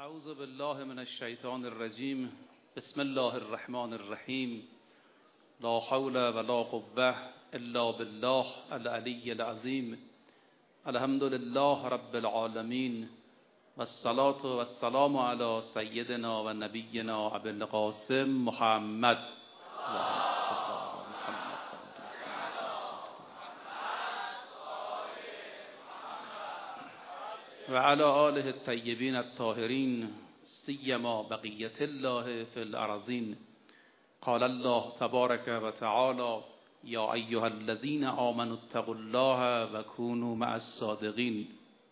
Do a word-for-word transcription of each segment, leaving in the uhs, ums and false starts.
اعوذ بالله من الشیطان الرجیم. بسم الله الرحمن الرحیم. لا حول ولا قوة الا بالله العلی العظیم. الحمد لله رب العالمین والصلاة والسلام علی سیدنا و نبینا ابی القاسم محمد و علی آله الطیبین الطاهرین سیما بقیت الله فی الارضین. قال الله تبارک و تعالی یا ایها الذین آمنوا اتقوا الله و کونوا مع الصادقین.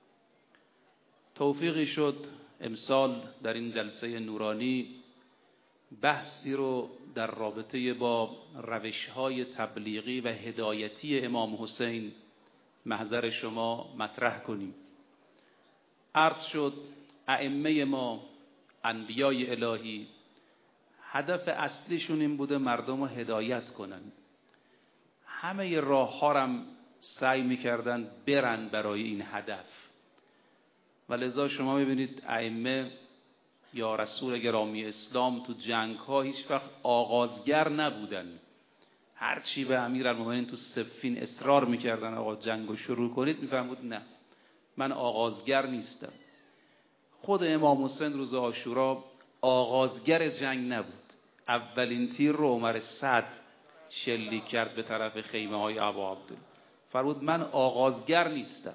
توفیقی شد امسال در این جلسه نورانی بحثی رو در رابطه با روش‌های تبلیغی و هدایتی امام حسین محضر شما مطرح کنیم. عرض شد ائمه ما، انبیای الهی، هدف اصلیشون این بوده مردم رو هدایت کنن. همه راه ها هم سعی میکردن برن برای این هدف و لذا شما میبینید ائمه یا رسول گرامی اسلام تو جنگ ها هیچ وقت آغازگر نبودن. هرچی به امیرالمومنین تو صفین اصرار میکردن آقا جنگ رو شروع کنید، میفهمود نه، من آغازگر نیستم. خود امام حسین روز عاشورا آغازگر جنگ نبود. اولین تیر رو عمر سعد شلیک کرد به طرف خیمه های ابا عبدالله. فرمود من آغازگر نیستم.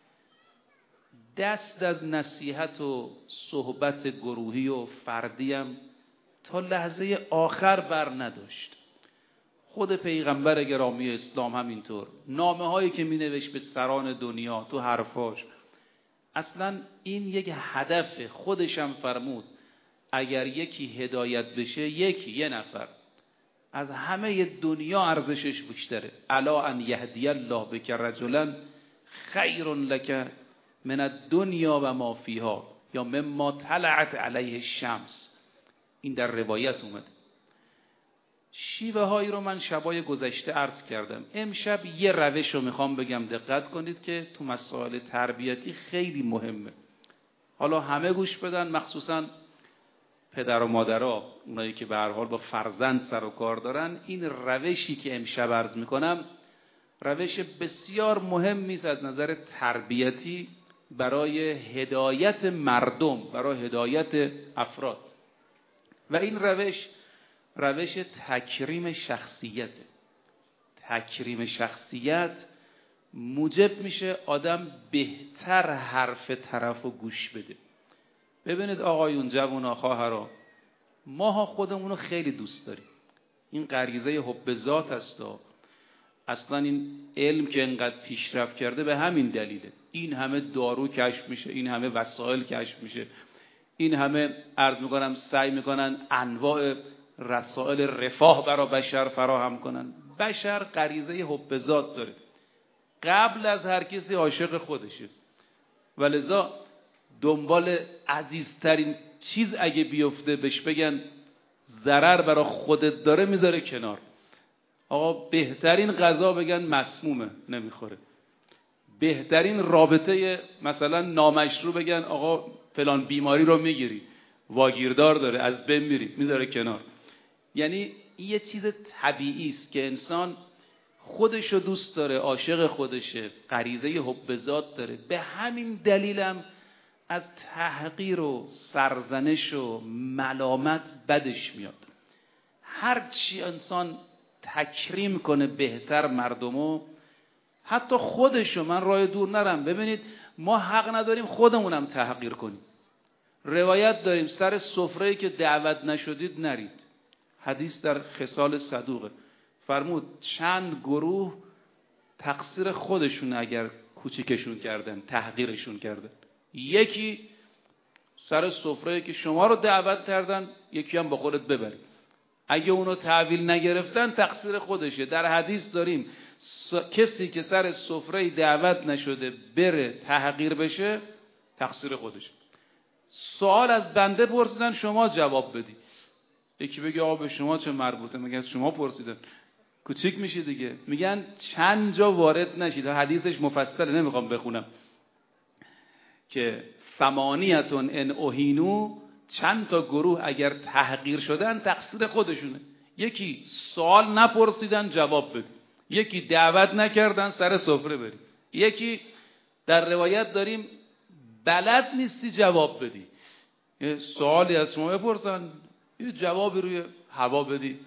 دست از نصیحت و صحبت گروهی و فردیم تا لحظه آخر بر نداشت. خود پیغمبر گرامی اسلام همینطور. نامه هایی که می نوشت به سران دنیا تو حرفاش، اصلا این یک هدف. خودشم فرمود اگر یکی هدایت بشه، یکی یه نفر، از همه دنیا ارزشش بیشتره. الا ان یهدی الله بک رجلا خیر لک من الدنیا و ما فیها یا مما طلعت علیه الشمس. این در روایت اومده. شیوه هایی رو من شبای گذشته عرض کردم. امشب یه روش رو میخوام بگم دقت کنید که تو مسائل تربیتی خیلی مهمه. حالا همه گوش بدن، مخصوصا پدر و مادرها، اونایی که به هر حال با فرزند سر و کار دارن. این روشی که امشب عرض میکنم روش بسیار مهمی است از نظر تربیتی برای هدایت مردم، برای هدایت افراد. و این روش روش تکریم شخصیت. تکریم شخصیت موجب میشه آدم بهتر حرف طرف رو گوش بده. ببینید آقایون، جوونا، خواهرا، ماها خودمون رو خیلی دوست داریم. این غریزه حب ذات است. اصلا این علم که انقدر پیشرفت کرده به همین دلیله. این همه دارو کشف میشه، این همه وسایل کشف میشه، این همه عرض میکنم سعی میکنن انواع رسائل رفاه برای بشر فراهم کنن. بشر غریزه حب ذات داره، قبل از هر کسی عاشق خودشه و لذا دنبال عزیزترین چیز اگه بیفته بهش بگن ضرر برای خودت داره میذاره کنار. آقا بهترین غذا بگن مسمومه نمیخوره. بهترین رابطه مثلا نامشروع بگن آقا فلان بیماری رو میگیری، واگیردار داره، از بین میری، میذاره کنار. یعنی یه چیز طبیعی است که انسان خودشو دوست داره، عاشق خودشه، غریزه حب ذات داره. به همین دلیلم از تحقیر و سرزنش و ملامت بدش میاد. هر چی انسان تکریم کنه بهتر مردمو، حتی خودشو، من راه دور نرم، ببینید ما حق نداریم خودمونم تحقیر کنیم. روایت داریم سر سفره‌ای که دعوت نشدید نرید. حدیث در خصال صدوقه. فرمود چند گروه تقصیر خودشون اگر کوچیکشون کردن، تحقیرشون کردن. یکی سر سفره‌ای که شما رو دعوت کردن، یکی هم با خودت ببری. اگه اونو تحویل نگرفتن تقصیر خودشه. در حدیث داریم س... کسی که سر سفره دعوت نشده بره تحقیر بشه، تقصیر خودشه. سوال از بنده پرسیدن، شما جواب بدی. یکی بگه آقا به شما چه مربوطه؟ میگن شما پرسیدن، کوچیک میشی دیگه. میگن چند جا وارد نشید. حدیثش مفصله، نمیخوام بخونم، که ثمانیتون ان اوهینو، چند تا گروه اگر تحقیر شدن تقصیر خودشونه. یکی سوال نپرسیدن جواب بدی، یکی دعوت نکردن سر سفره بری، یکی در روایت داریم بلد نیستی جواب بدی، یه سوالی از شما بپرسن یه جوابی روی هوا بدی.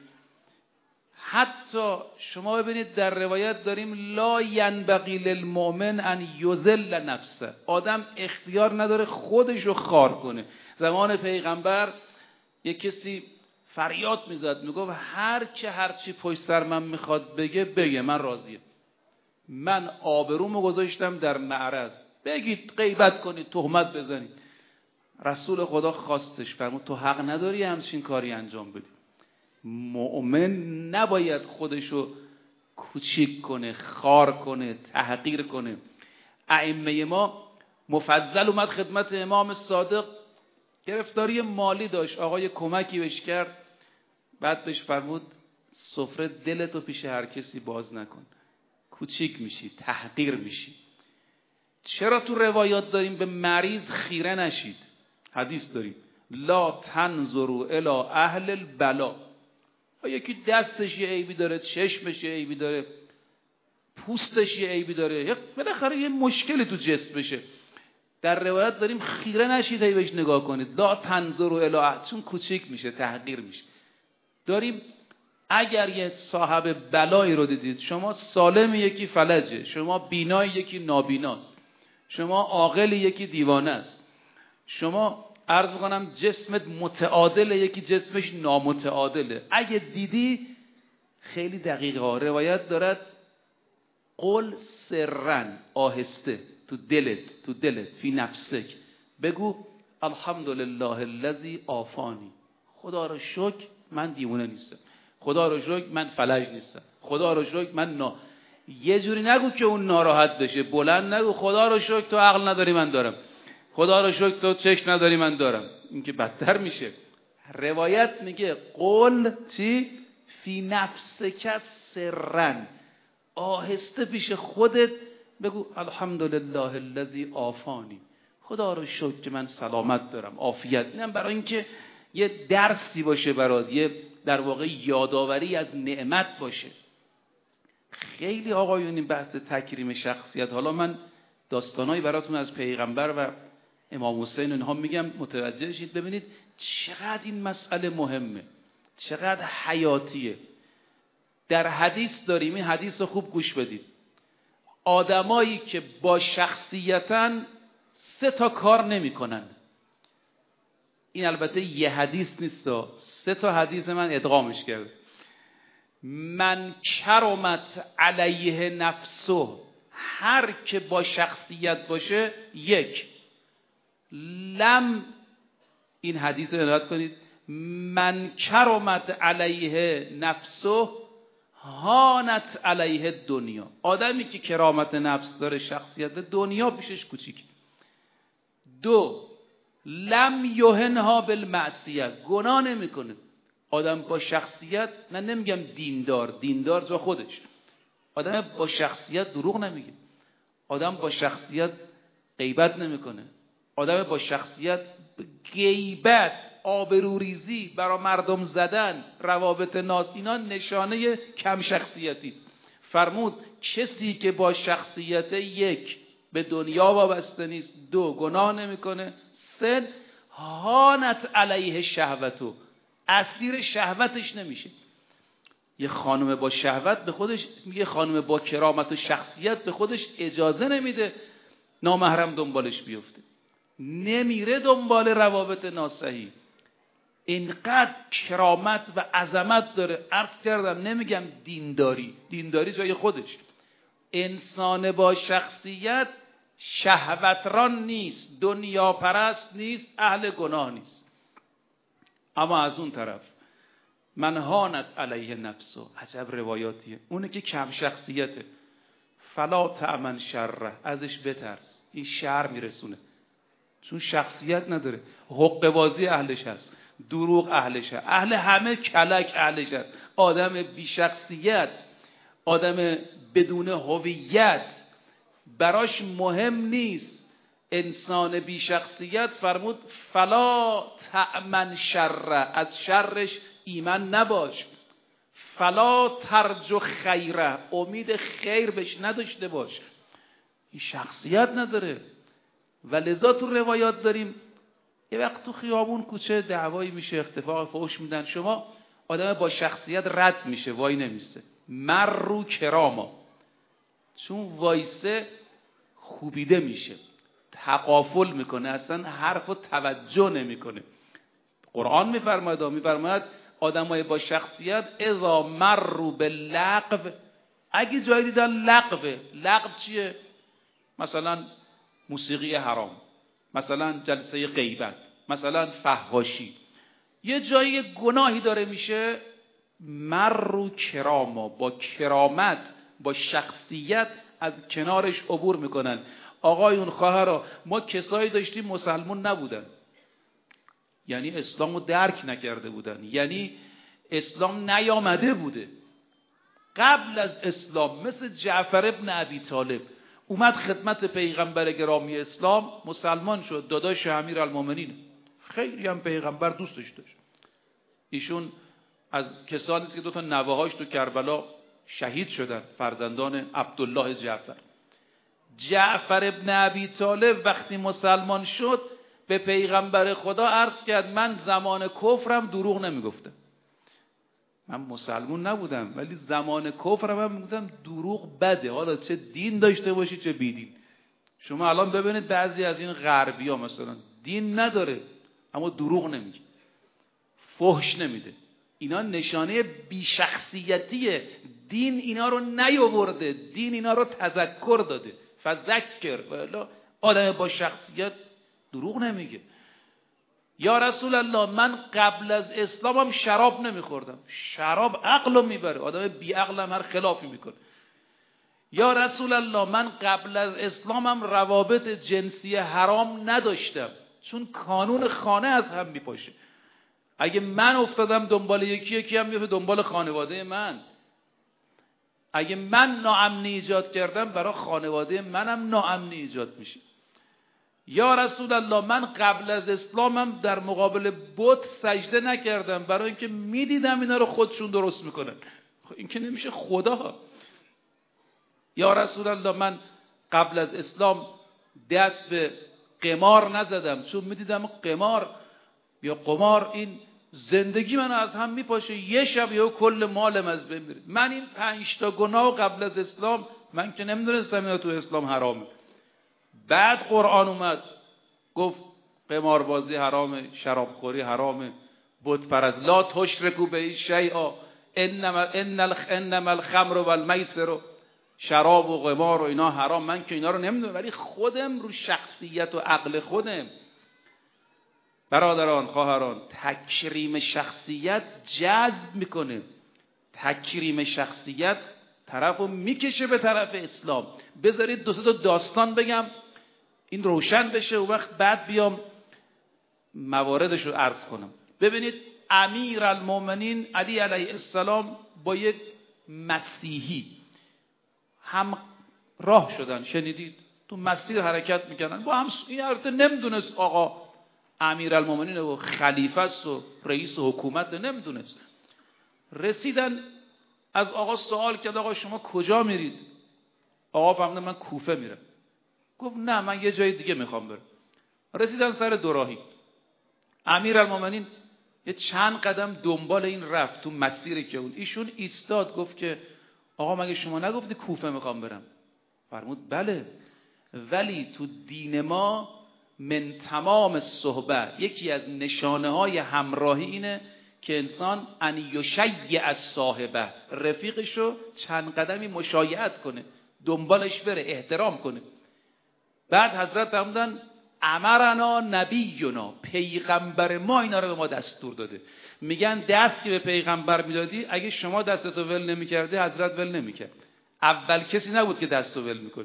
حتی شما ببینید در روایت داریم لا ینبغی للمؤمن ان یذل نفسه، آدم اختیار نداره خودشو خار کنه. زمان پیغمبر یک کسی فریاد میزد میگفت هر که هر چی پشت سر من میخواد بگه بگه، من راضیم، من آبرومو گذاشتم در معرض، بگید غیبت کنید تهمت بزنید. رسول خدا خواستش فرمود تو حق نداری همچین کاری انجام بدی. مؤمن نباید خودشو کوچیک کنه، خار کنه، تحقیر کنه. ائمه ما، مفضل اومد خدمت امام صادق، گرفتاری مالی داشت، آقای کمکی بهش کرد، بعد بهش فرمود سفره دلتو پیش هر کسی باز نکن، کوچیک میشی، تحقیر میشی. چرا تو روایات داریم به مریض خیره نشید؟ حدیث داریم لا تنظروا الی اهل البلا. یکی دستش یه عیبی داره، چشمش یه عیبی داره، پوستش یه عیبی داره، یک بالاخره یه مشکلی تو جسمشه، در روایت داریم خیره نشید هی بهش نگاه کنید، لا تنظروا الی اهل، چون کوچیک میشه، تحقیر میشه. داریم اگر یه صاحب بلایی رو دیدید، شما سالم یکی فلجه، شما بینای یکی نابیناست، شما عاقل یکی دیوانه است، شما عرض میکنم جسمت متعادله یکی جسمش نامتعادله، اگه دیدی خیلی دقیقه ها روایت دارد قل سرن، آهسته تو دلت، تو دلت فی نفسک، بگو الحمدلله الذی عافانی، خدا رو شکر من دیوانه نیستم، خدا رو شکر من فلج نیستم، خدا رو شکر من نا... یه جوری نگو که اون ناراحت بشه، بلند نگو خدا رو شکر تو عقل نداری من دارم، خدا رو شکر تو چشم نداری من دارم، این که بدتر میشه. روایت میگه قل چی؟ فی نفسک سرن، آهسته پیش خودت بگو الحمدلله الذی عافانی، خدا رو شکر که من سلامت دارم، عافیت. اینم برای اینکه یه درسی باشه برات، یه در واقع یادآوری از نعمت باشه. خیلی آقایون این بحث تکریم شخصیت، حالا من داستانایی براتون از پیغمبر و امام حسین اینها میگم متوجه شید، ببینید چقدر این مسئله مهمه، چقدر حیاتیه. در حدیث داریم، این حدیث رو خوب گوش بدید، آدمایی که با شخصیتن سه تا کار نمی کنن. این البته یه حدیث نیست، سه تا حدیث من ادغامش کرد. من کرمت علیه نفسه، هر که با شخصیت باشه، یک لم، این حدیث رو عنایت کنید، من کرمت علیه نفسه هانت علیه دنیا، آدمی که کرامت نفس داره، شخصیت، دنیا پیشش کوچیک. دو لم یهنها بالمعصیه، گناه نمیکنه. آدم با شخصیت، من نمیگم دیندار، دیندار جا خودش، آدم با شخصیت دروغ نمیگه، آدم با شخصیت غیبت نمیکنه، آدم با شخصیت غیبت، آبروریزی، برا مردم زدن، روابط ناس، اینا نشانه کم شخصیتی است. فرمود کسی که با شخصیت یک به دنیا وابسته نیست، دو گناه نمیکنه، سه هانت علیه شهوتو، اسیر شهوتش نمیشه. یه خانم با شهوت به خودش میگه، خانم با کرامت و شخصیت به خودش اجازه نمیده نامحرم دنبالش بیفته، نمیره دنبال روابط ناصحیح، اینقدر کرامت و عظمت داره. عرض کردم نمیگم دینداری، دینداری جای خودش. انسان با شخصیت شهوتران نیست، دنیا پرست نیست، اهل گناه نیست. اما از اون طرف من هانت علیه نفسه، عجب روایاتیه، اونه که کم شخصیته، فلا تأمن شره، ازش بترس، این شر میرسونه، چون شخصیت نداره، حق بازی اهلش هست، دروغ اهلش هست، اهل همه کلک اهلش هست. آدم بی شخصیت، آدم بدون هویت، براش مهم نیست انسان بی شخصیت فرمود فلا تأمن شر، از شرش ایمن نباش. فلا ترجو خیره، امید خیر بهش نداشته باش. این شخصیت نداره. و لذا تو روایات داریم یه وقت تو خیابون کوچه دعوایی میشه، اتفاق فحش میدن، شما آدم با شخصیت رد میشه، وای نمیسته، مر رو کراما، چون وایسه خوبیده میشه، تقافل میکنه، اصلا حرفو توجه نمیکنه. قرآن میفرماید میفرماید آدمای با شخصیت اذا مروا باللغو، اگه جایی دیدن لغو، لغو چیه؟ مثلا موسیقی حرام، مثلا جلسه غیبت، مثلا فحاشی، یه جایی گناهی داره میشه، مروا کراما، با کرامت با شخصیت از کنارش عبور میکنن. آقایون خواهرها، ما کسایی داشتیم مسلمون نبودن، یعنی اسلامو درک نکرده بودن، یعنی اسلام نیامده بوده. قبل از اسلام مثل جعفر ابن ابی طالب اومد خدمت پیغمبر گرامی اسلام، مسلمان شد، داداش امیرالمومنین، خیلی هم پیغمبر دوستش داشت. ایشون از کسانی است که دو تا نوه‌هاش تو کربلا شهید شدن، فرزندان عبدالله جعفر. جعفر ابن ابی طالب وقتی مسلمان شد به پیغمبر خدا عرض کرد من زمان کفرم دروغ نمیگفتم، من مسلمون نبودم ولی زمان کفرم هم میگفتم دروغ بده، حالا چه دین داشته باشی چه بیدین. شما الان ببینید بعضی از این غربی ها مثلا دین نداره اما دروغ نمیگه، فحش نمیده، اینا نشانه بیشخصیتیه. دین اینا رو نیاورده، دین اینا رو تذکر داده، فذکر. والا آدم با شخصیت دروغ نمیگه. یا رسول الله من قبل از اسلامم شراب نمیخوردم، شراب عقلو میبره، آدم بی عقلم هر خلافی میکنه. یا رسول الله من قبل از اسلامم روابط جنسی حرام نداشتم، چون کانون خانه از هم میپاشه. اگه من افتادم دنبال یکی، یکی هم میفته دنبال خانواده من. اگه من ناامنی ایجاد کردم برای خانواده منم ناامنی ایجاد میشه. یا رسول الله من قبل از اسلامم در مقابل بت سجده نکردم، برای اینکه میدیدم اینا رو خودشون درست میکنن. این که نمیشه خدا. یا رسول الله من قبل از اسلام دست به قمار نزدم، چون میدیدم قمار یا قمار این زندگی منو از هم میپاشه، یه شب یا کل مالم از بین میره. من این پنج تا گناه قبل از اسلام من که نمیدونستم اینا تو اسلام حرامه. بعد قرآن اومد گفت قماربازی حرامه، شرابخوری حرامه، بت پرست لا تشرکوا به شیئا انما انما الخمر والمیسر، شراب و قمار و اینا حرام. من که اینا رو نمیدونم ولی خودم رو شخصیت و عقل خودم. برادران خواهران، تکریم شخصیت جذب میکنه، تکریم شخصیت طرفو میکشه به طرف اسلام. بذارید دو سه تا داستان بگم این روشن بشه و وقت بعد بیام مواردش رو عرض کنم. ببینید امیرالمومنین علی علیه السلام با یک مسیحی هم راه شدن، شنیدید؟ تو مسیر حرکت میکنن با هم. این البته نمیدونست آقا امیرالمومنین و خلیفه است و رئیس حکومت، نمیدونست. رسیدن از آقا سوال کرد آقا شما کجا میرید؟ آقا فهمید من کوفه میرم. گفت نه من یه جای دیگه میخوام برم. رسیدن سر دوراهی. امیرالمومنین یه چند قدم دنبال این رفت تو مسیری که اون ایشون ایستاد، گفت که آقا مگه شما نگفتی کوفه میخوام برم؟ فرمود بله، ولی تو دین ما من تمام صحبه یکی از نشانه های همراهی اینه که انسان ان یشیع از صاحبه، رفیقشو چند قدمی مشایعت کنه، دنبالش بره، احترام کنه. بعد حضرت فرمودن امرنا نبینا، پیغمبر ما اینا رو به ما دستور داده. میگن دست که به پیغمبر میدادی اگه شما دستتو ول نمیکردی حضرت ول نمیکرد. اول کسی نبود که دستو ول میکنه.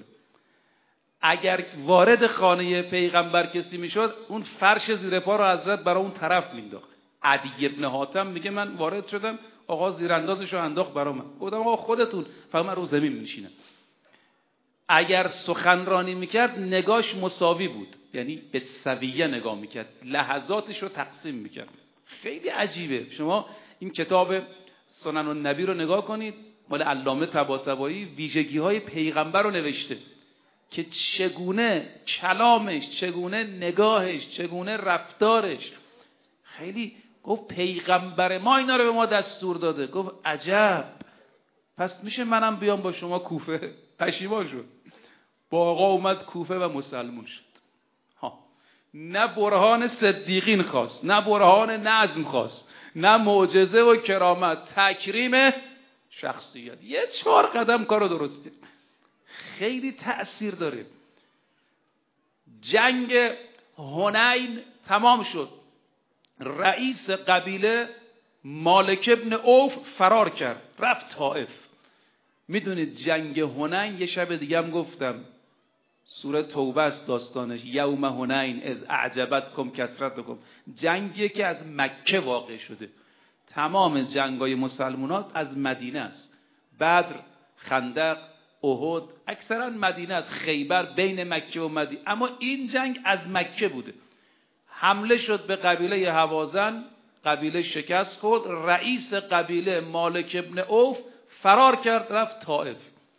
اگر وارد خانه پیغمبر کسی میشد اون فرش زیر پا رو حضرت برای اون طرف مینداخت. عدی ابن حاتم میگه من وارد شدم آقا زیراندازشو انداخت برای من، گفتم آقا خودتون، فقط من رو زمین میشینم. اگر سخنرانی میکرد نگاش مساوی بود، یعنی به سویه نگاه میکرد، لحظاتش رو تقسیم میکرد. خیلی عجیبه. شما این کتاب سنن النبی رو نگاه کنید، مال علامه طباطبایی، ویژگی های پیغمبر رو نوشته که چگونه کلامش، چگونه نگاهش، چگونه رفتارش. خیلی گفت پیغمبر ما اینا رو به ما دستور داده. گفت عجب، پس میشه منم بیام با شما کوفه؟ پشیمان شد. با آقا اومد کوفه و مسلمون شد. ها. نه برهان صدیقین خواست، نه برهان نظم خواست، نه معجزه و کرامت، تکریم شخصیت. یه چهار قدم کارو درست کرد. خیلی تأثیر داره. جنگ حنین تمام شد. رئیس قبیله مالک ابن عوف فرار کرد، رفت طائف. میدونید جنگ حنین، یه شب دیگه هم گفتم، سوره توبه است داستانش، یوم حنین اذ اعجبتکم کثرتکم. جنگی که از مکه واقع شده. تمام جنگای مسلمانات از مدینه است. بدر، خندق، احد اکثرا مدینه است، خیبر بین مکه و مدینه، اما این جنگ از مکه بوده. حمله شد به قبیله هوازن، قبیله شکست خورد، رئیس قبیله مالک ابن عوف فرار کرد رفت طائف.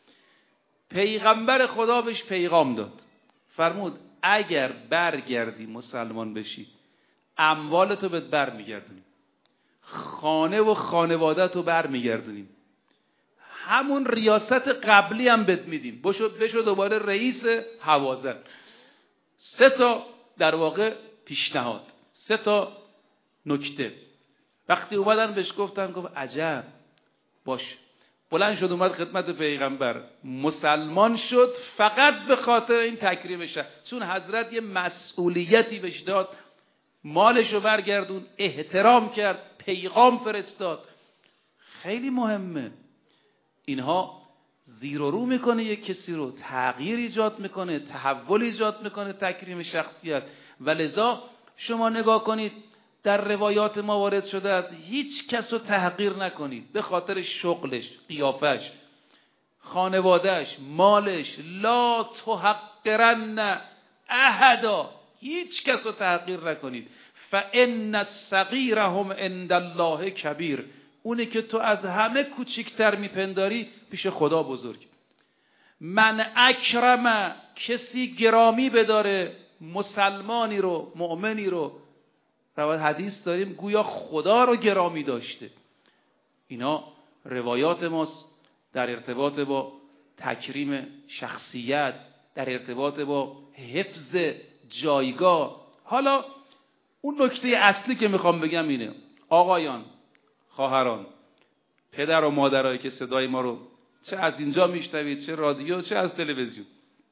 پیغمبر خدا بهش پیغام داد، فرمود اگر برگردی مسلمان بشی اموالتو بهت بر میگردونیم، خانه و خانواده‌تو بر میگردونیم، همون ریاست قبلی هم بهت میدیم، بشو بشو دوباره رئیس هوازن. سه تا در واقع پیشنهاد، سه تا نکته. وقتی اومدن بهش گفتن، گفت عجب، باش. بلند شد اومد خدمت پیغمبر، مسلمان شد فقط به خاطر این تکریم شد، چون حضرت یه مسئولیتی بهش داد، مالشو برگردون، احترام کرد، پیغام فرستاد. خیلی مهمه. اینها زیر و رو میکنه یک کسی رو، تغییر ایجاد میکنه، تحول ایجاد میکنه، تکریم شخصیت. و لذا شما نگاه کنید در روایات ما وارد شده است هیچ کس رو تحقیر نکنید به خاطر شغلش، قیافش، خانوادهش، مالش. لا تحقرن احدا، هیچ کس رو تحقیر نکنید. فان الصغیرهم عند الله کبیر، اونی که تو از همه کوچکتر میپنداری پیش خدا بزرگ. من اکرم، کسی گرامی بداره مسلمانی رو، مؤمنی رو، روایت حدیث داریم گویا خدا رو گرامی داشته. اینا روایات ماست در ارتباط با تکریم شخصیت، در ارتباط با حفظ جایگاه. حالا اون نکته اصلی که میخوام بگم اینه، آقایان، خواهران، پدر و مادرایی که صدای ما رو چه از اینجا میشنوید، چه رادیو، چه از تلویزیون،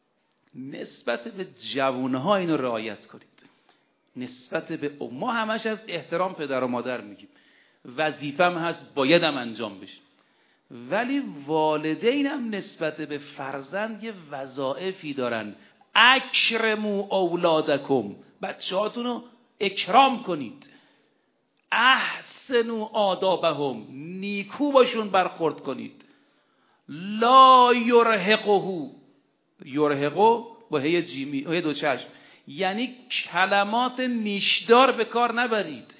نسبت به جوانها اینو رعایت کنید. نسبت به ما همش از احترام پدر و مادر میگیم، وظیفم هست، بایدم انجام بشه، ولی والدین هم نسبت به فرزند یه وظایفی دارن. اکرموا اولادکم، بچه‌هاتون رو اکرام کنید. احسنوا آدابهم، نیکو باشون برخورد کنید. لا یرهقه، یرهقه با هی جیمی، هی دو چشم، یعنی کلمات نیشدار به کار نبرید.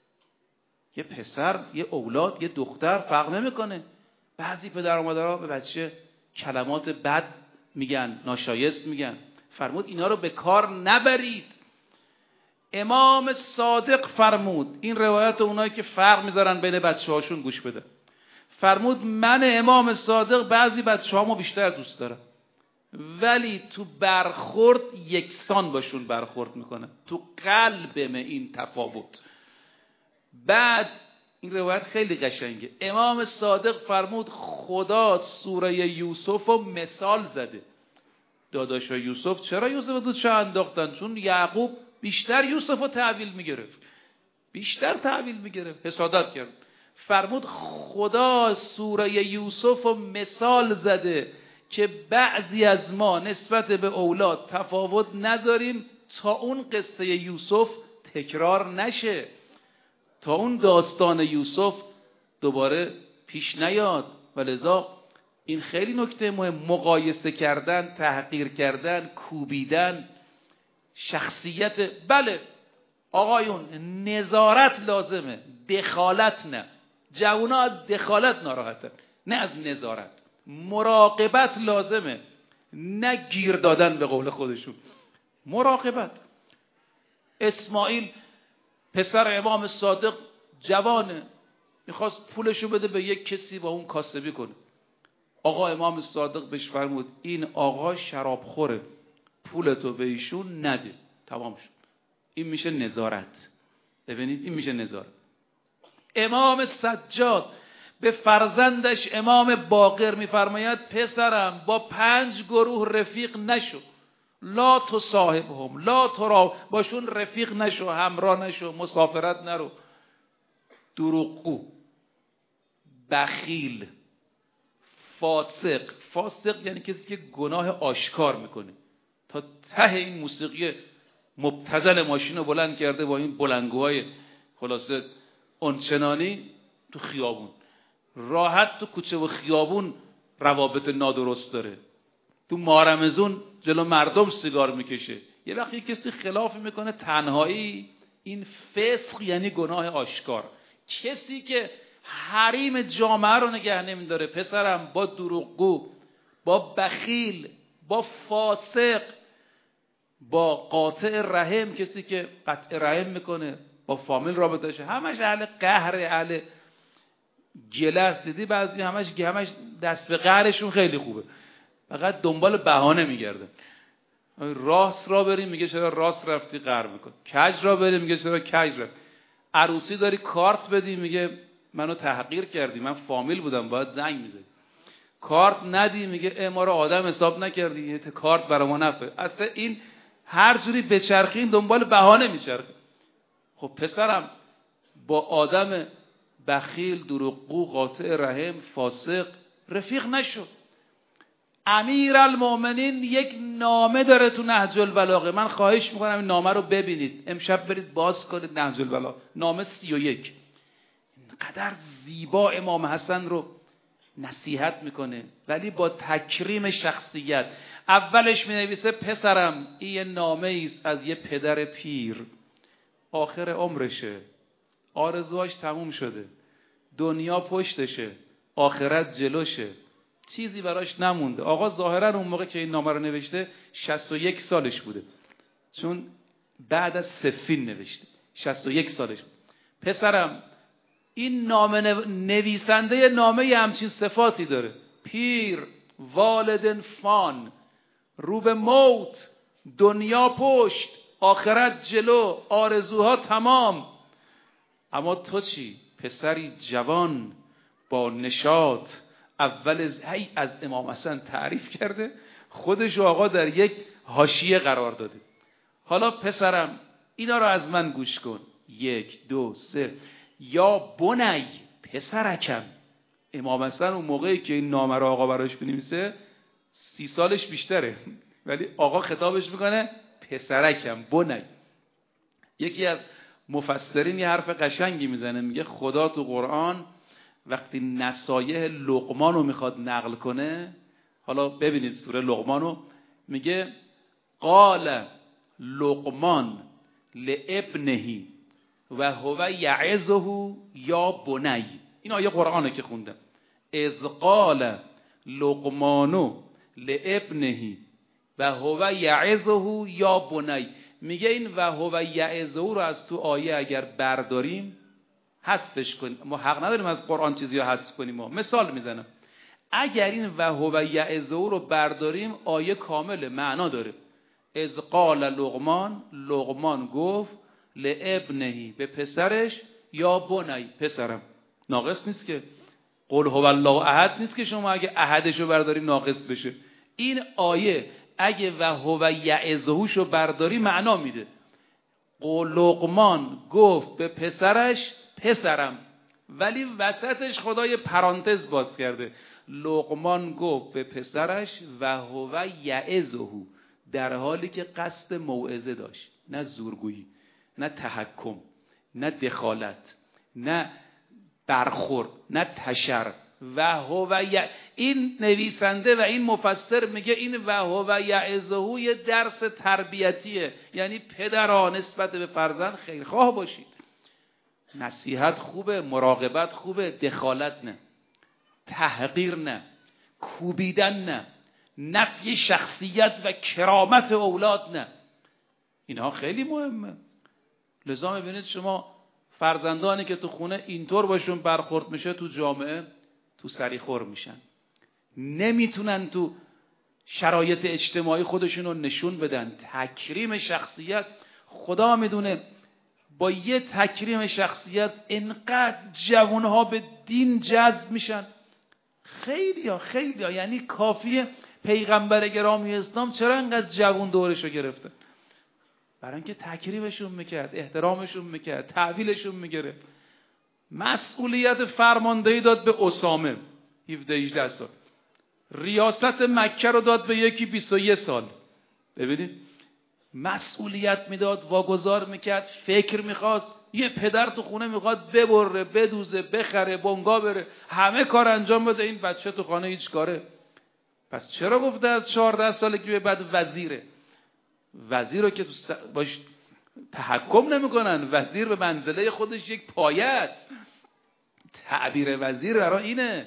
یه پسر، یه اولاد، یه دختر فرق نمیکنه. بعضی پدر و مادرها به بچه کلمات بد میگن، ناشایست میگن. فرمود اینا رو به کار نبرید. امام صادق فرمود، این روایت اونایی که فرق میذارن بین بچه هاشون گوش بده، فرمود من امام صادق بعضی بچه هامو بیشتر دوست دارم، ولی تو برخورد یکسان باشون برخورد میکنه، تو قلبم این تفاوت. بعد این روایت خیلی قشنگه، امام صادق فرمود خدا سوره یوسف رو مثال زده. داداشا یوسف چرا یوسف دو چه انداختن؟ چون یعقوب بیشتر یوسف رو تحویل میگرفت، بیشتر تحویل میگرفت، حسادت کرد. فرمود خدا سوره یوسف رو مثال زده که بعضی از ما نسبت به اولاد تفاوت نداریم تا اون قصه یوسف تکرار نشه، تا اون داستان یوسف دوباره پیش نیاد. ولذا این خیلی نکته مهم. مقایسه کردن، تحقیر کردن، کوبیدن شخصیت. بله آقایون نظارت لازمه، دخالت نه. جوونا از دخالت ناراحتن نه از نظارت. مراقبت لازمه نه گیر دادن به قول خودشون. مراقبت. اسماعیل پسر امام صادق جوانه، میخواست پولشو بده به یک کسی با اون کاسبی کنه. آقا امام صادق بهش فرمود این آقا شرابخوره، پولتو به ایشون نده. تمام شد. این میشه نظارت. ببینید این میشه نظارت. امام سجاد به فرزندش امام باقر میفرماید پسرم با پنج گروه رفیق نشو، لا تو صاحبهم، لا تو را باشون رفیق نشو، همراه نشو، مسافرت نرو. دروغگو، بخیل، فاسق. فاسق یعنی کسی که گناه آشکار میکنه. تا ته این موسیقی مبتذل ماشین رو بلند کرده با این بلندگوهای خلاصه اونچنانی تو خیابون، راحت تو کوچه و خیابون روابط نادرست داره. تو مارمزون جلو مردم سیگار میکشه. یه وقتی کسی خلاف میکنه تنهایی، این فسق یعنی گناه آشکار. کسی که حریم جامعه رو نگه نمیداره، پسرم، با دروغگو، با بخیل، با فاسق، با قاطع رحم، کسی که قطع رحم میکنه، با فامیل رابطه‌اش، همش اهل قهر، اهل گله است. دیدی بعضی همش همش دست به قهرشون خیلی خوبه، فقط دنبال بهانه میگرده. راست را بریم میگه چرا راست رفتی قهر میکنه، کج را بریم میگه چرا کج رفت. عروسی داری کارت بدی میگه منو تحقیر کردی، من فامیل بودم باید زنگ میزدی. کارت ندی میگه ما رو آدم حساب نکردی، کارت برای ما نفه. اصلا این هر جوری بچرخین دنبال بهانه میچرخه. خب پسرم با آدم بخیل، دروغگو، قاطع رحم، فاسق رفیق نشو. امیرالمومنین یک نامه داره تو نهج البلاغه، من خواهش میکنم این نامه رو ببینید، امشب برید باز کنید نهج البلاغه، نامه سی و یک. اینقدر زیبا امام حسن رو نصیحت میکنه ولی با تکریم شخصیت. اولش مینویسه پسرم این یه نامه ایست از یه پدر پیر، آخر عمرشه، آرزوهاش تموم شده، دنیا پشتشه، آخرت جلوشه، چیزی براش نمونده. آقا ظاهرا اون موقع که این نامه رو نوشته شصت و یک سالش بوده، چون بعد از سفین نوشته، شصت و یک سالش بود. پسرم این نامه نویسنده نامه یه همچین صفاتی داره، پیر، والدن فان، رو به موت، دنیا پشت، آخرت جلو، آرزوها تمام. اما تو چی؟ پسری جوان با نشاط. اول از هی از امام حسن تعریف کرده، خودش آقا در یک حاشیه قرار داده. حالا پسرم اینا رو از من گوش کن. یک دو سه. یا بنی، پسرکم. امام حسن اون موقعی که این نامه رو آقا براش بنویسه سی سالش بیشتره، ولی آقا خطابش میکنه پسرکم، بنی. یکی از مفسرین یه حرف قشنگی میزنه، میگه خدا تو قرآن وقتی نصایح لقمان رو میخواد نقل کنه، حالا ببینید سوره لقمان رو، میگه قال لقمان لابنهی و هو یعظه یا بنی. این آیه قرآنه که خوندم. اذ قال لقمان لابنهی و هو یعظه یا بنی. میگه این و هو یعظه رو از تو آیه اگر برداریم حذفش کنیم، ما حق نداریم از قرآن چیزی رو حذف کنیم. ما مثال میزنم، اگر این و هو یعظه رو برداریم آیه کامل معنا داره. اذ قال لقمان، لقمان گفت لابنهی، به پسرش، یا بنی، پسرم. ناقص نیست که، قل هو الله احد نیست که شما اگه احدش رو برداری ناقص بشه. این آیه اگه و هو یعظه شو برداری معنا میده. لقمان گفت به پسرش پسرم، ولی وسطش خدای پرانتز باز کرده. لقمان گفت به پسرش و هو یعظه، در حالی که قصد موعظه داشت، نه زورگویی، نه تحکم، نه دخالت، نه برخورد، نه تشر، و هو ی... این نویسنده و این مفسر میگه این و هو یعظه یه درس تربیتیه، یعنی پدرها نسبت به فرزند خیرخواه باشید. نصیحت خوبه، مراقبت خوبه، دخالت نه، تحقیر نه، کوبیدن نه، نفی شخصیت و کرامت اولاد نه. اینها خیلی مهمه. لذا میبینید شما فرزندانی که تو خونه اینطور باشون برخورد میشه، تو جامعه تو سری خور میشن، نمیتونن تو شرایط اجتماعی خودشون رو نشون بدن. تکریم شخصیت، خدا میدونه با یه تکریم شخصیت انقدر جوانها به دین جذب میشن. خیلی ها خیلی ها یعنی کافیه پیغمبر گرامی اسلام چرا انقدر جوان دورشو گرفته؟ برای اینکه تکریمشون میکرد، احترامشون میکرد، تحویلشون میگرفت. مسئولیت فرماندهی داد به اسامه هفده هجده سال، ریاست مکه رو داد به یکی بیست و یک سال. ببینید مسئولیت میداد، واگذار میکرد، فکر میخواست. یه پدر تو خونه میخواد ببره، بدوزه، بخره، بنگا بره، همه کار انجام بده، این بچه تو خانه هیچ کاره. پس چرا گفته از چهارده سالگی به بعد وزیره؟ وزیر رو که تو س... باش تحکم نمیکنن، وزیر به منزله خودش یک پایه است. تعبیر وزیر برای اینه.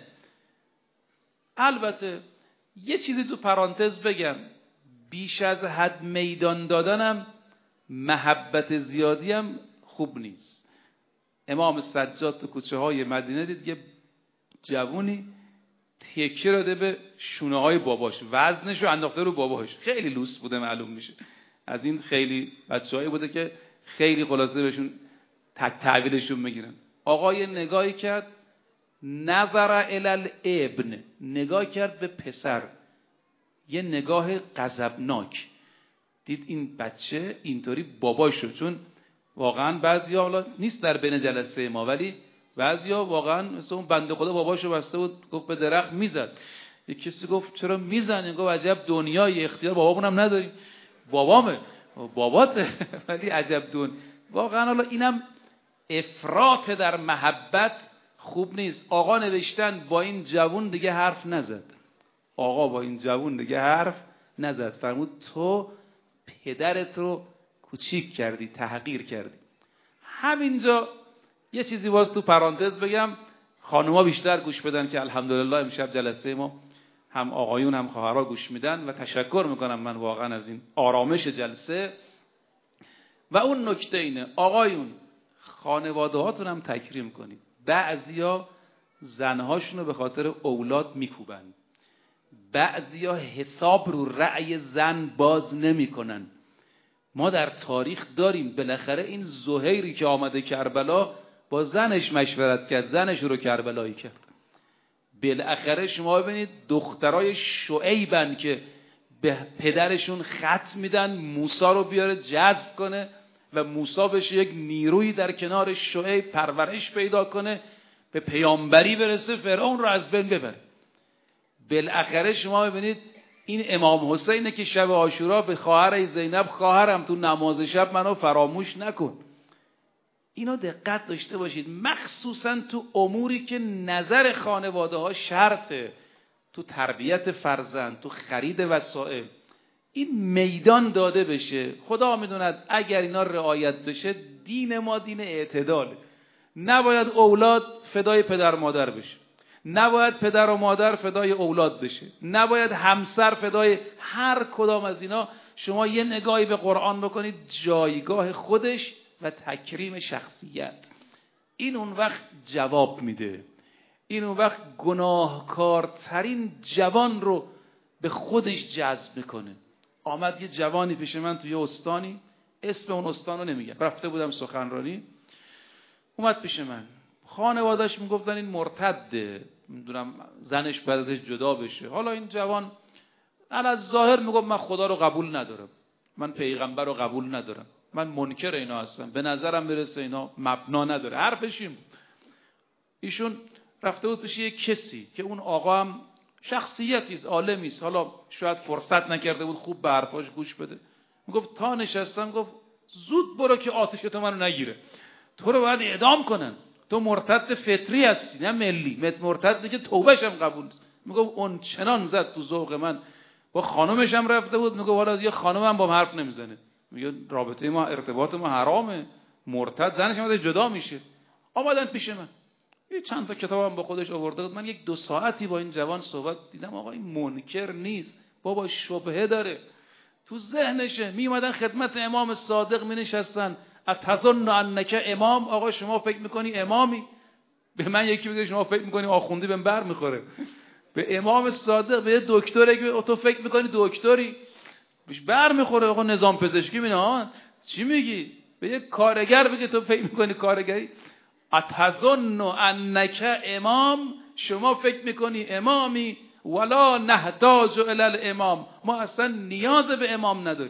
البته یه چیزی تو پرانتز بگم، بیش از حد میدان دادنم محبت زیادی هم خوب نیست. امام سجاد تو کوچه های مدینه دید یه جوونی تکیه داده به شونه های باباش، وزنش رو انداخته رو باباش، خیلی لوس بوده معلوم میشه. از این خیلی بچه‌هایی بوده که خیلی خلاصه بهشون تک تحویلشون میگیرن. آقای نگاهی کرد، نظر الی الابن، نگاه کرد به پسر، یه نگاه غضبناک. دید این بچه اینطوری باباشو، چون واقعا بعضیا حالا نیست در بین جلسه ما، ولی بعضیا واقعا مثل اون بنده خدا باباشو بسته بود گفت به درخت میزد. یک کسی گفت چرا میزنی؟ گفت عجب دنیای اختیار بابامونم نداری. بابامه، باباته، ولی عجب دون. واقعا حالا اینم افراط در محبت خوب نیست. آقا نوشتن با این جوون دیگه حرف نزد. آقا با این جوون دیگه حرف نزد. فرمود تو پدرت رو کوچیک کردی، تحقیر کردی. همینجا یه چیزی باز تو پرانتز بگم، خانوما بیشتر گوش بدن که الحمدلله امشب جلسه ما هم آقایون هم خواهرها گوش میدن و تشکر میکنم من واقعا از این آرامش جلسه. و اون نکته اینه آقایون، خانواده هاتون هم تکریم کنید. بعضیا زنهاشون رو به خاطر اولاد میکوبن، بعضیا حساب رو رأی زن باز نمیکنن. ما در تاریخ داریم بالاخره این زهیری که آمده کربلا با زنش مشورت کرد، زنش رو کربلایی کرد. بالاخره شما ببینید دخترای شعیبن که به پدرشون خط میدن موسی رو بیاره جذب کنه و موسی بشه یک نیروی در کنار شعیب پرورش پیدا کنه، به پیامبری برسه، فرعون رو از بین ببره. بالاخره شما ببینید این امام حسینه که شب عاشورا به خواهر زینب خواهرم تو نماز شب منو فراموش نکن. اینو دقت داشته باشید، مخصوصا تو اموری که نظر خانواده ها شرطه، تو تربیت فرزند، تو خرید وسایل، این میدان داده بشه. خدا میدوند اگر اینا رعایت بشه دین ما دین اعتداله. نباید اولاد فدای پدر مادر بشه، نباید پدر و مادر فدای اولاد بشه، نباید همسر فدای هر کدام از اینا. شما یه نگاهی به قرآن بکنید، جایگاه خودش و تکریم شخصیت، این اون وقت جواب میده. این اون وقت گناهکارترین جوان رو به خودش جذب میکنه. آمد یه جوانی پیش من توی استانی، اسم اون استان رو نمیگم، رفته بودم سخنرانی، اومد پیش من، خانواده‌اش میگفتن این مرتده، میدونم زنش بعد ازش جدا بشه. حالا این جوان از ظاهر میگفت من خدا رو قبول ندارم، من پیغمبر رو قبول ندارم، من منکر اینا هستم، به نظرم میرسه اینا مبنا نداره. حرفش این بود. ایشون رفته بود پیش یک کسی که اون آقا هم شخصیتی است، عالمی است، حالا شاید فرصت نکرده بود خوب به حرفاش گوش بده. میگفت تا نشستم، گفت زود برو که آتش تو منو نگیره، تو رو باید اعدام کنن. تو مرتد فطری هستی نه ملی. مرتدی که توبهش هم قبول نیست. میگه اون چنان زد تو ذوق من، با خانومش هم رفته بود، میگه والا یه خانوم هم با حرف نمیزنه. میگه رابطه ما، ارتباط ما حرامه. مرتد زنش هم جدا میشه. آمدن پیش من، یه چند تا کتابم با خودش آورده بود. من یک دو ساعتی با این جوان صحبت دیدم. آقا این منکر نیست بابا، شبهه داره تو ذهنشه. می اومدن خدمت امام صادق می نشستن، اتظن انک امام. آقا شما فکر میکنی امامی؟ به من یکی میگه شما فکر میکنی آخوندی بهم بر میخوره. به امام صادق، به دکتره که تو فکر میکنی دکتری بهش بر میخوره. آقا نظام پزشکی مینا چی میگی؟ به یک کارگر بگه تو فکر میکنی کارگری. اتظن انک امام، شما فکر میکنی امامی؟ ولا نحتاج الی الامام، ما اصلا نیاز به امام نداریم.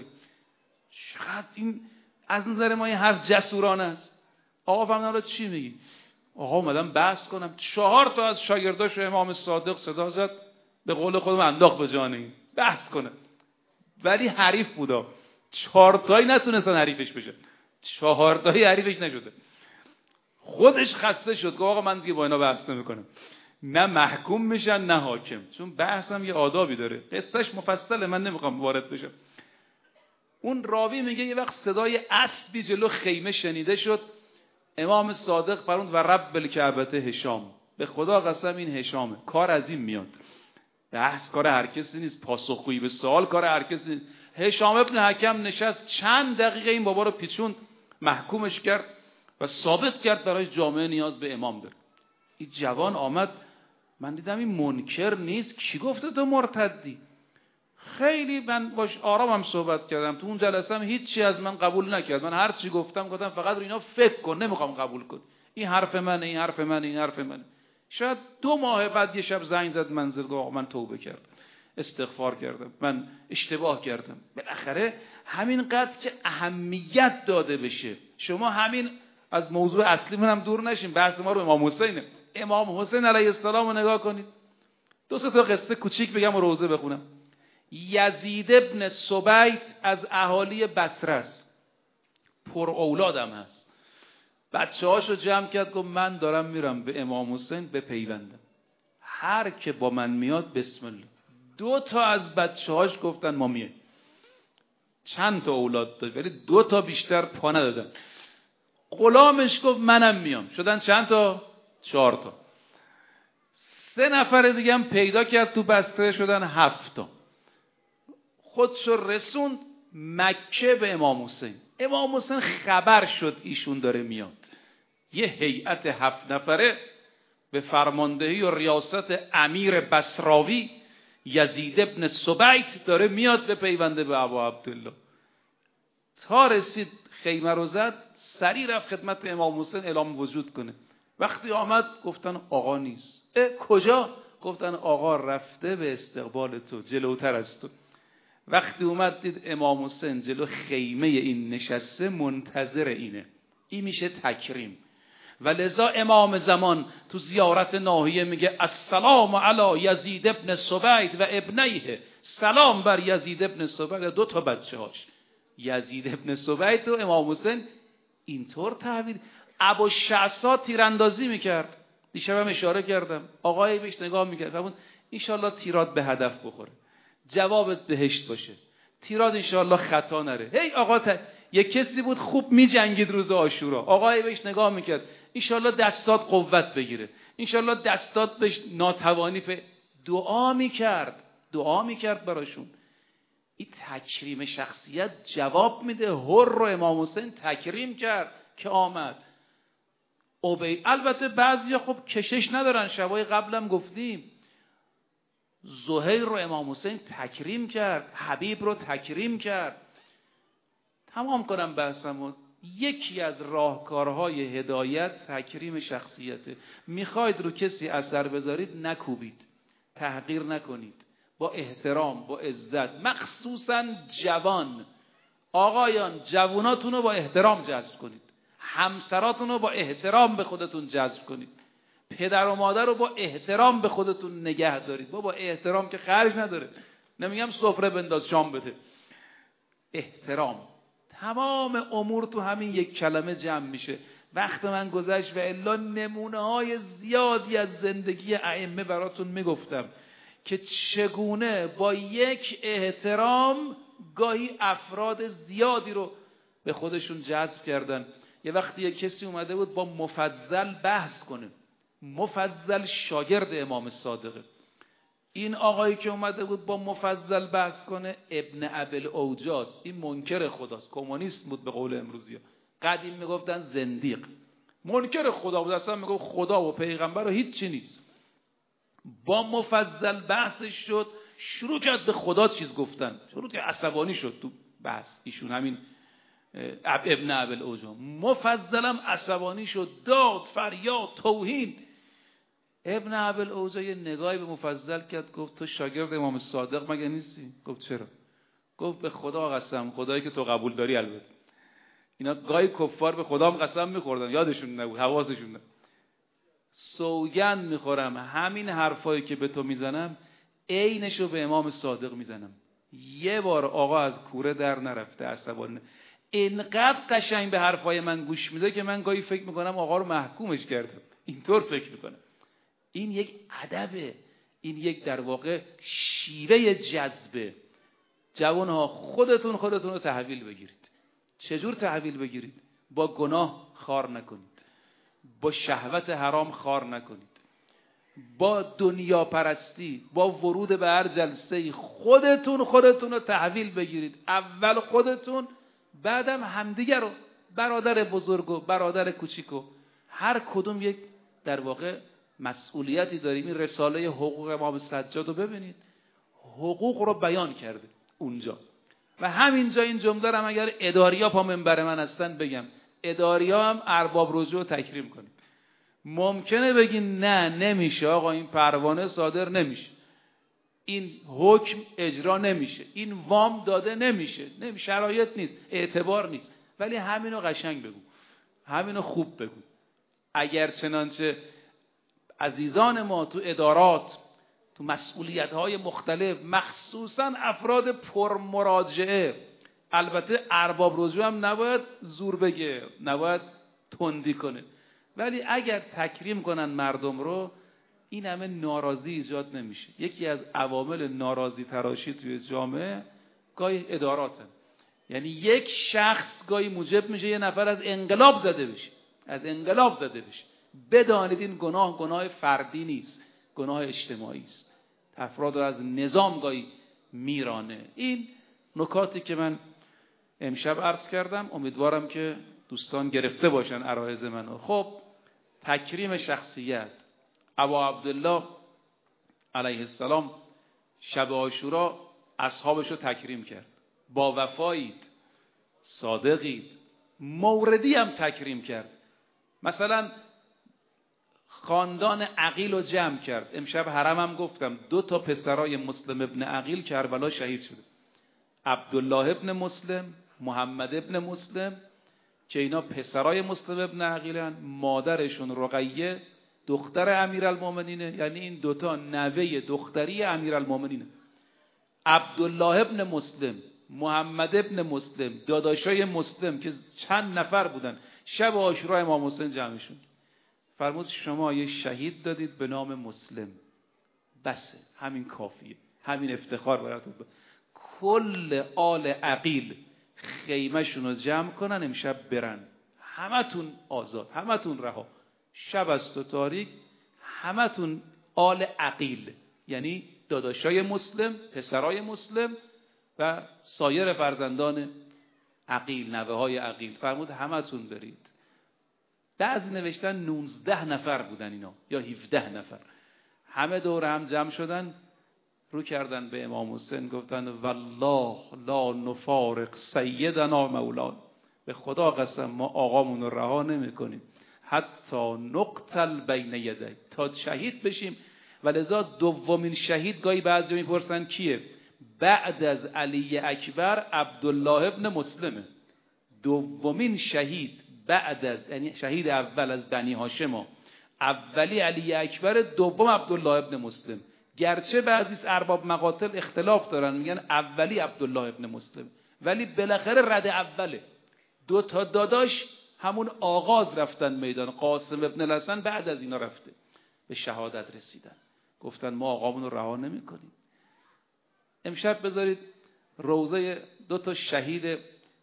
چقدر این از نظر ما این حرف جسورانه است. آقا فهمیدم چی میگی؟ آقا اومدم بحث کنم، چهار تا از شاگرداش امام صادق صدا زد، به قول خودم انداخت به جان این بحث کنه. ولی حریف بودا، چهار تایی نتونستن حریفش بشه، چهار تایی حریفش نشده. خودش خسته شد که آقا من دیگه با اینا بحث نمیکنم. نه محکوم میشن نه حاکم، چون بحث هم یه آدابی داره. قصهش مفصله، من نمیخوام وارد بشم. اون راوی میگه یه وقت صدای اسبی جلو خیمه شنیده شد. امام صادق فرمود و رب الکعبه هشام، به خدا قسم این هشامه. کار از این میاد. بحث کار هر کسی نیست، پاسخگویی به سوال کار هر کسی نیست. هشام ابن حکم نشست چند دقیقه این بابا رو پیچوند، محکومش کرد و ثابت کرد برای جامعه نیاز به امام داره. این جوان آمد، من دیدم این منکر نیست، کی گفته تو مرتدی؟ خیلی من باش آرامم صحبت کردم. تو اون جلسه هم هیچی از من قبول نکرد. من هر چی گفتم گفتم فقط رو اینا فکر کن، نمیخوام قبول کن. این حرف منه، این حرف منه، این حرف منه. شاید دو ماه بعد یه شب زنگ زد منزلگاه، من توبه کردم، استغفار کردم، من اشتباه کردم. بالاخره همینقدر که اهمیت داده بشه. شما همین از موضوع اصلی من هم دور نشین، بحث ما رو امام حسینه. امام حسین علیه السلام رو نگاه کنید. دو سه تا قصه کوچیک بگم و روزه بخونم. یزید ابن سبیت از اهالی بصره است، پر اولادم هست. بچه‌هاشو جمع کرد گفت من دارم میرم به امام حسین بپیوندم، هر که با من میاد بسم الله. دو تا از بچه‌هاش گفتن ما میایم. چند تا اولاد داشت ولی دو تا بیشتر پا ندادن. غلامش گفت منم میام. شدن چند تا؟ چهار تا. سه نفر دیگه هم پیدا کرد تو بصره، شدن هفت تا. خودشو رسوند مکه به امام حسین. امام حسین خبر شد ایشون داره میاد. یه هیئت هفت نفره به فرماندهی و ریاست امیر بصراوی یزید ابن سبیت داره میاد به پیونده به ابا عبدالله. تا رسید خیمه رو زد، سریع رفت خدمت امام حسین اعلام وجود کنه. وقتی آمد گفتن آقا نیست. اه کجا؟ گفتن آقا رفته به استقبال تو، جلوتر از تو. وقتی اومد دید امام حسین جلو خیمه این نشسته، منتظر اینه. این میشه تکریم. و لذا امام زمان تو زیارت ناحیه میگه السلام علی یزید ابن سبیت و ابنیه، سلام بر یزید ابن سبیت و دو تا بچه هاش، یزید ابن سبیت و امام حسین. اینطور تحویل. ابو شعثا تیراندازی میکرد، دیشبم اشاره کردم، آقای بهش نگاه میکرد فرمود انشالله تیرات به هدف بخوره، جوابت بهشت باشه، تیرات انشالله خطا نره. هی آقا ت... یک کسی بود خوب میجنگید روز عاشورا، آقای بهش نگاه میکرد انشالله دستات قوت بگیره، انشالله دستات بهش ناتوانی پ... دعا میکرد، دعا میکرد براشون. این تکریم شخصیت جواب میده. هر رو امام حسین تکریم کرد که آمد. اوبی البته بعضیا خب کشش ندارن، شبای قبلم گفتیم زهیر رو امام حسین تکریم کرد، حبیب رو تکریم کرد. تمام کنم بحثمو. یکی از راهکارهای هدایت تکریم شخصیته. میخواید رو کسی اثر بذارید نکوبید، تحقیر نکنید، با احترام، با عزت. مخصوصا جوان آقایان، جواناتون رو با احترام جذب کنید، همسراتون رو با احترام به خودتون جذب کنید، پدر و مادر رو با احترام به خودتون نگه دارید. با با احترام که خرج نداره، نمیگم سفره بنداز شام بده، احترام. تمام امور تو همین یک کلمه جمع میشه. وقت من گذشت و الا نمونه های زیادی از زندگی ائمه براتون میگفتم که چگونه با یک احترام گاهی افراد زیادی رو به خودشون جذب کردن. یه وقتی یک کسی اومده بود با مفضل بحث کنه، مفضل شاگرد امام صادقه. این آقایی که اومده بود با مفضل بحث کنه ابن ابل اوجاست، این منکر خداست، کمونیست بود به قول امروزی. قدیم میگفتن زندیق، منکر خدا بود، اصلا میگفت خدا و پیغمبر و هیچ چی نیست. با مفضل بحثش شد، شروع کرد به خدا چیز گفتن، شروع کرد عصبانی شد تو بحث. ایشون همین ابن ابل اوجا مفضلم عصبانی شد، داد فریاد توهین. ابن ابل اوجا یه نگاهی به مفضل کرد، گفت تو شاگرد امام صادق مگه نیستی؟ گفت چرا؟ گفت به خدا قسم، خدایی که تو قبول داری. البته اینا گاهی کفار به خدا هم قسم میخوردن، یادشون نبود، حواسشون نبود. سوگند میخورم همین حرفایی که به تو میزنم عینشو به امام صادق میزنم. یه بار آقا از کوره در نرفته، عصبانی. اینقدر قشنگ به حرفای من گوش میده که من گاهی فکر میکنم آقا رو محکومش کردم. اینطور فکر میکنم. این یک ادبه، این یک در واقع شیوه جذبه. جوانها خودتون خودتون رو تحویل بگیرید. چجور تحویل بگیرید؟ با گناه خار نکنید، با شهوت حرام خار نکنید، با دنیا پرستی، با ورود به هر جلسه خودتون خودتون رو تحویل بگیرید. اول خودتون، بعدم همدیگر رو، برادر بزرگ و برادر کوچیکو. هر کدوم یک در واقع مسئولیتی داریم. این رساله حقوق امام سجاد رو ببینید، حقوق رو بیان کرده اونجا. و همینجا این جمله رو اگر اداریا پا منبر من هستن بگم، اداریا هم ارباب رجوع تکریم کنید. ممکنه بگین نه نمیشه آقا، این پروانه صادر نمیشه، این حکم اجرا نمیشه، این وام داده نمیشه، نمیشه، شرایط نیست، اعتبار نیست. ولی همینو قشنگ بگو، همینو خوب بگو. اگر چنانچه عزیزان ما تو ادارات، تو مسئولیت‌های مختلف، مخصوصا افراد پرمراجعه، البته ارباب رجوع هم نباید زور بگه، نباید تندی کنه، ولی اگر تکریم کنن مردم رو، این همه ناراضی ایجاد نمیشه. یکی از عوامل ناراضی تراشی توی جامعه گاهی اداراتن. یعنی یک شخص گاهی موجب میشه یه نفر از انقلاب زده بشه، از انقلاب زده بشه. بدانید این گناه گناه فردی نیست، گناه اجتماعی است. افراد رو از نظام گاهی میرانه. این نکاتی که من امشب عرض کردم، امیدوارم که دوستان گرفته باشن عرایض منو. خب تکریم شخصیت. ابا عبدالله علیه السلام شب عاشورا اصحابشو تکریم کرد. با وفایید، صادقید، موردی هم تکریم کرد. مثلا خاندان عقیل رو جمع کرد. امشب حرم هم گفتم دو تا پسرای مسلم ابن عقیل کربلا شهید شده، عبدالله ابن مسلم، محمد ابن مسلم، که اینا پسرای مسلم ابن عقیلن. مادرشون رقیه دختر امیرالمومنینه، یعنی این دوتا نوه دختری امیرالمومنینه. عبدالله ابن مسلم، محمد ابن مسلم، داداشای مسلم که چند نفر بودن، شب عاشورا امام حسین جمعشون. فرمود شما یه شهید دادید به نام مسلم، بسه، همین کافیه، همین افتخار براتون. کل آل عقیل خیمه‌شون رو جمع کنن امشب برن، همتون آزاد، همتون رها، شب است و تاریک، همتون آل عقیل، یعنی داداشای مسلم، پسرای مسلم و سایر فرزندان عقیل، نوه های عقیل. فرمود همتون برید. بعضی نوشتن نوزده نفر بودن اینا یا هفده نفر. همه دور هم جمع شدن، رو کردن به امام حسین، گفتن والله لا نفارق سیدنا مولانا، به خدا قسم ما آقامون رو رها نمی کنیم حتی نقتل بین یدی، تا شهید بشیم. ولذا دومین شهید گاهی بعضی میپرسن کیه؟ بعد از علی اکبر عبدالله ابن مسلمه. دومین شهید بعد از، یعنی شهید اول از بنی هاشم، اولی علی اکبر، دوم عبدالله ابن مسلم. گرچه بعضی از ارباب مقاتل اختلاف دارن، میگن اولی عبدالله ابن مسلم، ولی بالاخره رد اوله. دو تا داداش همون آغاز رفتن میدان. قاسم ابن الحسن بعد از اینا رفته به شهادت رسیدن، گفتن ما آقامون رو رها نمی کنیم. امشب بذارید روزه دو تا شهید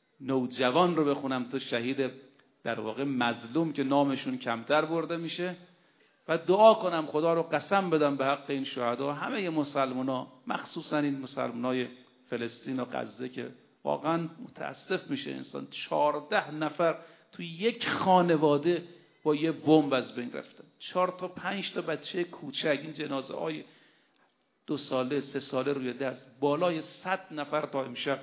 نوجوان رو بخونم، تو شهید در واقع مظلوم که نامشون کمتر برده میشه، و دعا کنم خدا رو قسم بدم به حق این شهدا همه مسلمانا، مخصوصا این مسلمانای فلسطین و غزه که واقعا متاسف میشه انسان، چهارده نفر تو یک خانواده با یه بمب از بین رفتن. چهار تا پنج تا بچه کوچک، این جنازه های دو ساله سه ساله روی دست، بالای صد نفر تا امشب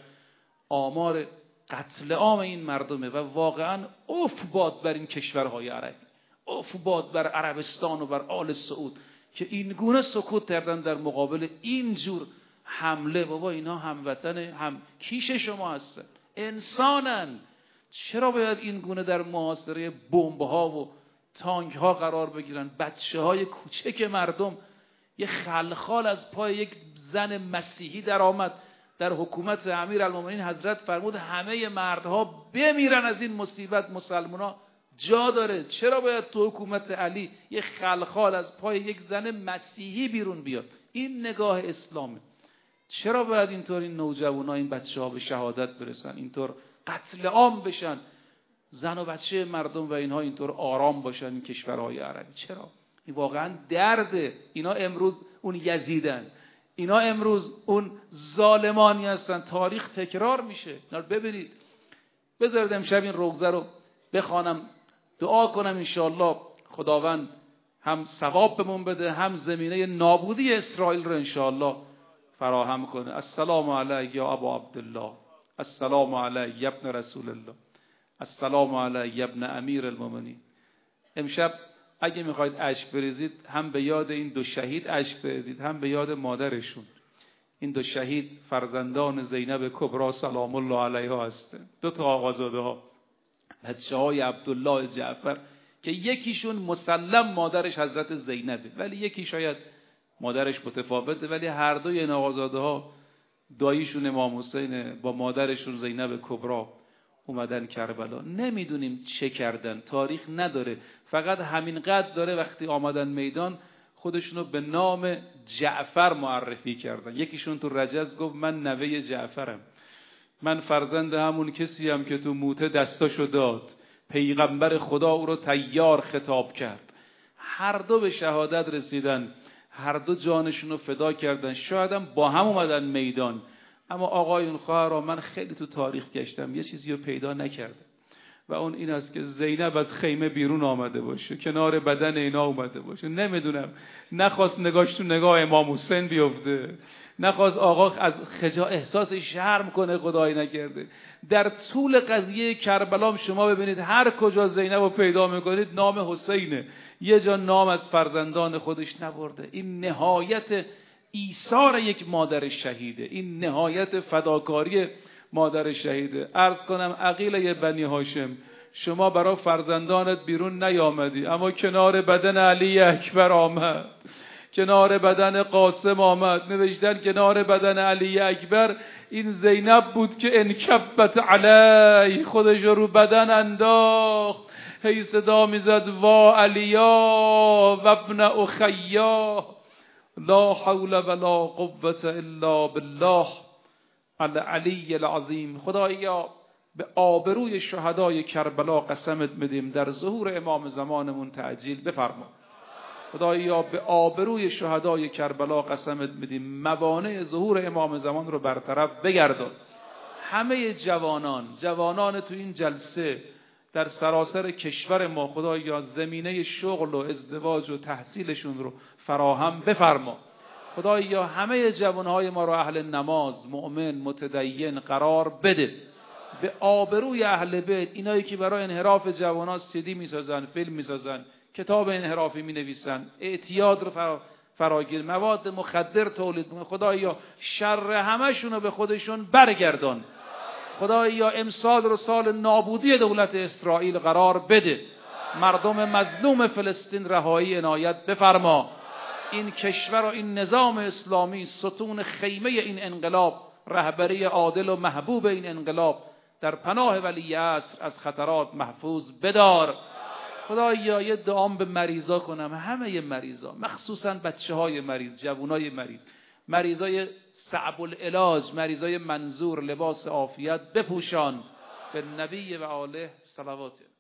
آمار قتل عام این مردمه. و واقعا اوف باد بر این کشورهای عربی، اوف باد بر عربستان و بر آل سعود که این گونه سکوت کردن در مقابل این جور حمله. بابا اینا هموطن هم کیش شما هستن، انسانن، چرا باید این گونه در محاصره بمب ها و تانک ها قرار بگیرن؟ بچه های کوچک مردم، یه خلخال از پای یک زن مسیحی در آمد. در حکومت امیرالمومنین حضرت فرمود همه مردها بمیرن از این مصیبت، مسلمونا جا داره. چرا باید تو حکومت علی یه خلخال از پای یک زن مسیحی بیرون بیاد؟ این نگاه اسلامه. چرا باید اینطور این نوجوانا، این بچه ها به شهادت برسن، اینطور قتل عام بشن، زن و بچه مردم و اینها اینطور آرام باشن این کشورهای عربی؟ چرا؟ این واقعا درده. اینا امروز اون یزیدن، اینا امروز اون ظالمانی هستن. تاریخ تکرار میشه. اینا ببینید. بذارید امشب این روزه رو بخوانم، دعا کنم انشاءالله خداوند هم ثواب بهمون بده، هم زمینه نابودی اسرائیل رو انشاءالله فراهم کنه. السلام علیک یا ابا عبدالله، السلام علیک ابن رسول الله، السلام علیک ابن امیر المؤمنین. امشب اگه میخواید اشک بریزید، هم به یاد این دو شهید اشک بریزید، هم به یاد مادرشون. این دو شهید فرزندان زینب کبری سلام الله علیها هستند. دو تا آقازاده ها، بچه های عبدالله جعفر، که یکیشون مسلم مادرش حضرت زینبه، ولی یکی شاید مادرش متفاوته، ولی هر دوی این آقازاده ها داییشون امام حسینه، با مادرشون زینب کبری اومدن کربلا. نمیدونیم چه کردن، تاریخ نداره، فقط همینقدر داره وقتی آمدن میدان خودشونو به نام جعفر معرفی کردن. یکیشون تو رجز گفت من نوه جعفرم، من فرزند همون کسیم که تو موته دستاشو داد، پیغمبر خدا او رو طیار خطاب کرد. هر دو به شهادت رسیدن، هر دو جانشونو فدا کردن، شاید هم با هم اومدن میدان. اما آقایون خواهرها، من خیلی تو تاریخ گشتم، یه چیزی رو پیدا نکردم و اون این است که زینب از خیمه بیرون آمده باشه، کنار بدن اینا اومده باشه. نمیدونم، نخواست نگاش تو نگاه امام حسین بیفته، نخواست آقا از خجا احساس شرم کنه، خدای نکرده. در طول قضیه کربلا شما ببینید هر کجا زینب رو پیدا میکنید نام حسینه، یه جا نام از فرزندان خودش نبرده. این نهایت ایثار یک مادر شهیده، این نهایت فداکاری مادر شهیده. عرض کنم عقیله بنی هاشم، شما برای فرزندانت بیرون نیامدی، اما کنار بدن علی اکبر آمد، کنار بدن قاسم آمد. نوشتن کنار بدن علی اکبر این زینب بود که انکبت علی، خودش رو بدن انداخت، هی صدا میزد وا علیا و ابن اخیا، لا حول ولا قوة الا بالله العلی العظیم. خدایا به آبروی شهدای کربلا قسمت میدیم، در ظهور امام زمانمون تعجیل بفرما. خدایا به آبروی شهدای کربلا قسمت میدیم، موانع ظهور امام زمان رو برطرف بگردان. همه جوانان جوانان تو این جلسه در سراسر کشور ما، خدایا زمینه شغل و ازدواج و تحصیلشون رو فراهم بفرما. خدایا همه جوانهای ما رو اهل نماز، مؤمن، متدین قرار بده. به آبروی اهل بیت، اینایی که برای انحراف جوانان سیدی میسازن، فیلم میسازن، کتاب انحرافی مینویسن، اعتیاد رو فرا فراگیر، مواد مخدر تولید میکنن، خدایا شر همشون رو به خودشون برگردان. خدایا امسال رو سال نابودی دولت اسرائیل قرار بده. مردم مظلوم فلسطین رهایی عنایت بفرما. این کشور و این نظام اسلامی، ستون خیمه این انقلاب، رهبری عادل و محبوب این انقلاب در پناه ولی عصر از خطرات محفوظ بدار. خدایا یه دعام به مریضا کنم، همه مریضا، مخصوصا بچه های مریض، جوانای مریض، مریضای صعب العلاج، مریضای منظور، لباس عافیت بپوشان. به نبی و آله صلوات.